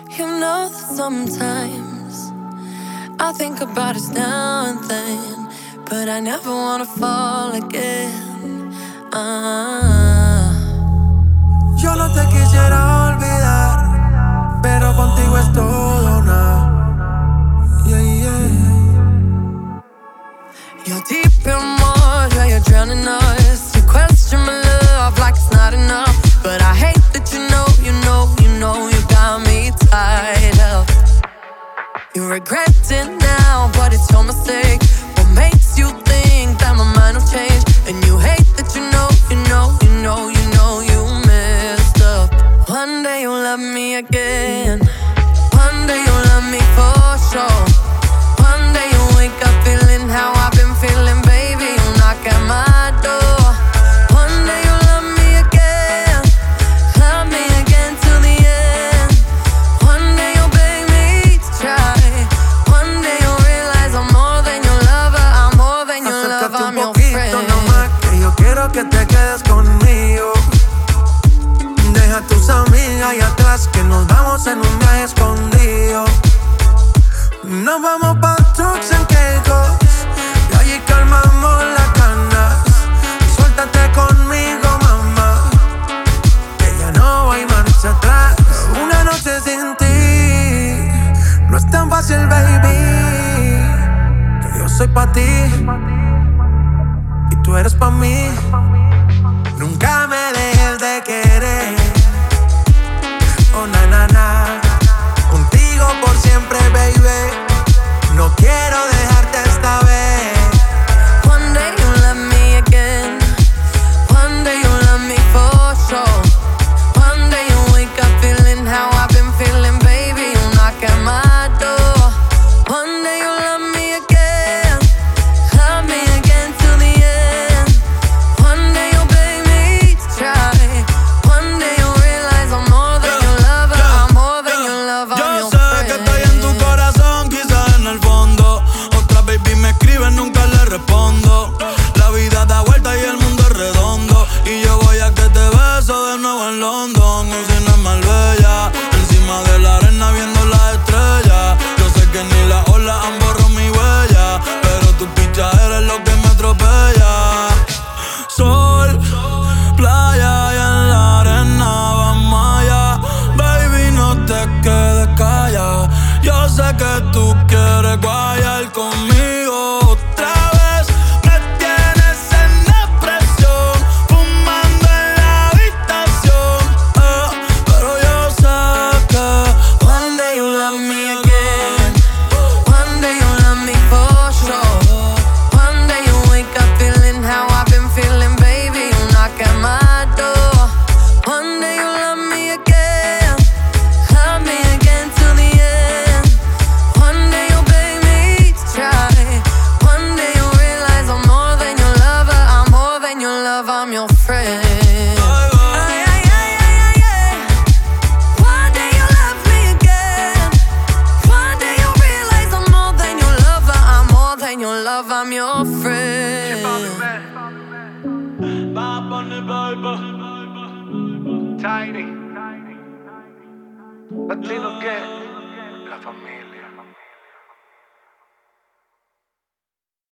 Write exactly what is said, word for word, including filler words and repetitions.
You know that sometimes I think about us now and then, but I never wanna fall again. Ah. Yo no te quisiera olvidar, pero contigo es todo nada. Yeah, yeah. You're deep in water, you're drowning us. You question my love like it's not enough, but I hate that you know, you know, you know you got me tied up. You regret it now, but it's your mistake. What makes you think that my mind will change? And you hate that you know, you know, you know, you know you messed up. One day you'll love me again. One day you'll love me for sure. One day you'll wake up feeling how I've been feeling, baby. You'll knock at my door. One day you'll love me again. Love me again till the end. One day you'll beg me to try. One day you'll realize I'm more than your lover. I'm more than your lover, I'm your friend. Acércate un poquito nomás, que yo quiero que te quedes conmigo. Deja a tus amigas ahí atrás, que nos vamos en un viaje escondido. Nos vamos pa' Turks and Caicos y allí calmamos las ganas. Suéltate conmigo, mamá, que ya no hay marcha atrás. Una noche sin ti no es tan fácil, baby, que yo soy pa' ti y tú eres pa' mí. Nunca me dejes de querer. Oh, na, na, na. Contigo por siempre, baby. No quiero dejarte esta vez. One day you'll love me again. One day you'll love me for sure. One day you'll wake up feeling how I've been feeling, baby. You'll knock at my door. One day you'll love me again. Love me again till the end. One day you'll beg me to try. One day you'll realize I'm more than your lover. I'm more than your lover, I'm your friend. Yo sé que estoy en tu corazón, quizás en el fondo. Otra baby me escribe, nunca le respondo. La vida da vuelta y el mundo es redondo. Y yo voy a que te beso de nuevo en London. Un cine en Marbella, encima de la arena viendo las estrellas. Yo sé que ni las olas han borrado mi huella, pero tu picha eres lo que me atropella. Sol, playa y en la arena vamos allá. Baby, no te quedes callada. Yo sé que tú quieres guayar conmigo otra vez. Me tienes en depresión, fumando en la habitación, eh, pero yo sé que One day you'll love me again. One day you'll love me for sure. One day you'll wake up feeling how I've been feeling, baby. You'll knock at my door. One day you'll love me again. Love me again till the end. One day you'll beg me to try. One day you'll realize I'm more than your lover. I'm more than your lover, I'm your friend. Ay, ay, ay, ay, ay, ay. One day you'll love me again. One day you'll realize I'm more than your lover. I'm more than your lover, I'm your friend. va por el baby. Tiny. Latino que la familia.